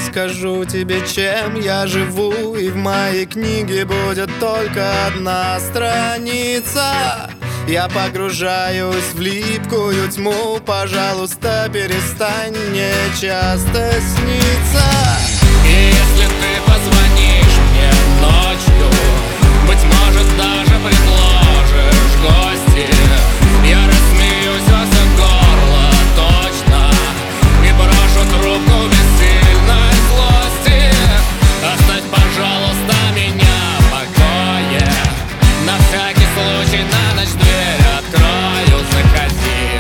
расскажу тебе, чем я живу, и в моей книге будет только одна страница. Я погружаюсь в липкую тьму, пожалуйста, перестань мне часто сниться. И если ты позвонишь мне ночью, быть может, даже предложишь гости, я рассмеюсь во все горло точно и брошу трубку без сильной злости. Оставь, пожалуйста, меня в покое, на всякий случай на ночь дверь открою, заходи.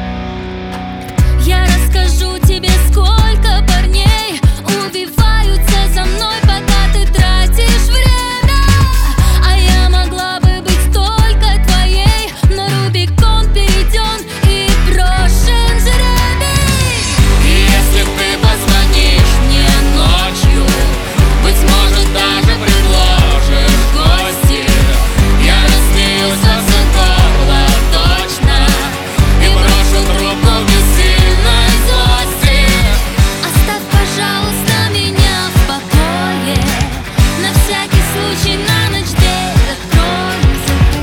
Я расскажу тебе, сколько парней увиваются за мной, пока ты тратишь время. А я могла бы быть только твоей, но Рубикон перейден и брошен жребий. И если ты позвонишь мне ночью, быть может, даже предложишь гости, я рассмеюсь во все горло точно и брошу трубку без сильной злости. Оставь, пожалуйста, меня в покое, на всякий случай на ночь дверь открою,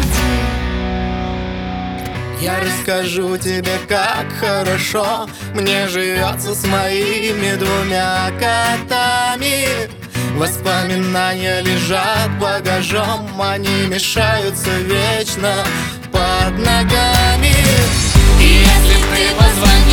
заходи. Я расскажу тебе, как хорошо мне живется с моими двумя котами. Воспоминания лежат багажом, они мешаются вечно под ногами. И если ты позвонишь